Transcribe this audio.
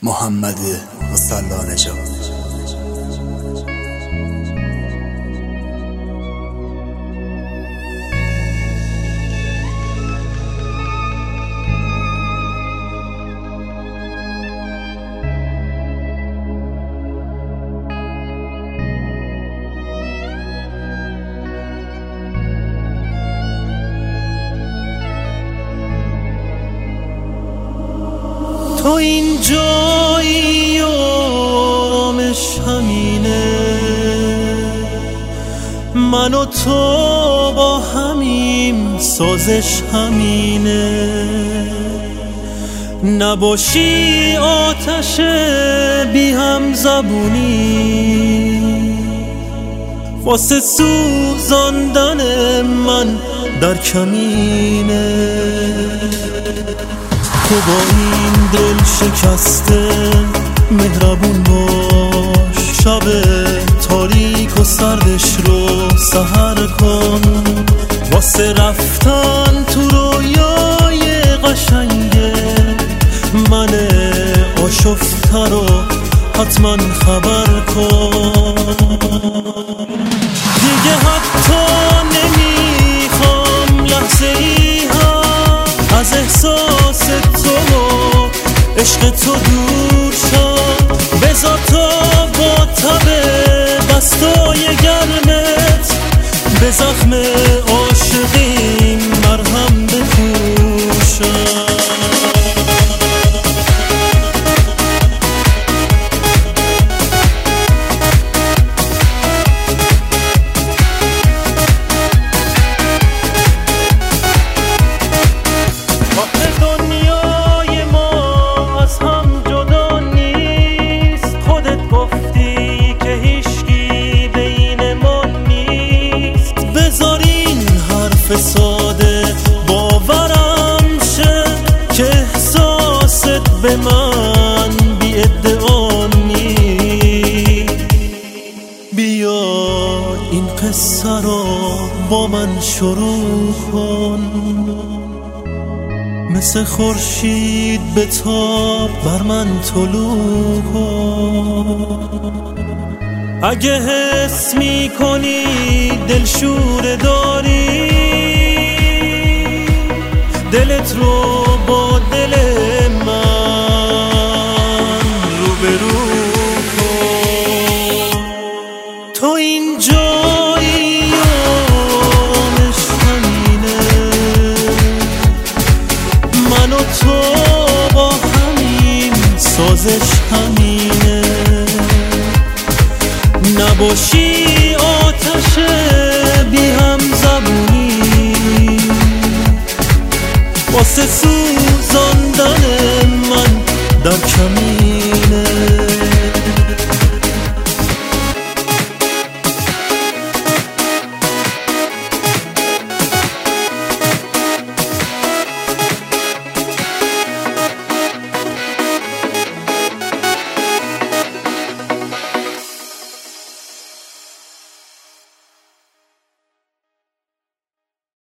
محمد مصلی نژاد. تو اینجایی آرامش همینه، من و تو با همیم سازش همینه. نباشی آتش بی هم زبونی واسه سوزاندن من در کمینه. تو با این دل شکسته مهربون باش، شب تاریک و سردش رو سحر کن. واسه رفتن تو رویای قشنگه من آشفته رو حتما خبر کن. دیگه حتی نمیخوام لحظه ای هم از احساس تو و عشق تو دور شد. بذار تا با تب دستای گرمت به زخم عاشقیم مرهم بپوشم. ساده باورم شه که احساست به من بی ادعا نیست. بیا این قصه رو با من شروع کن، مثل خورشید به تاب بر من طلوع کن. اگه حس میکنی دلشوره داری، دلت رو با دل من روبرو کن. تو اینجایی آرامش همینه، من و تو با همین سازش همینه. نباشی آتش بی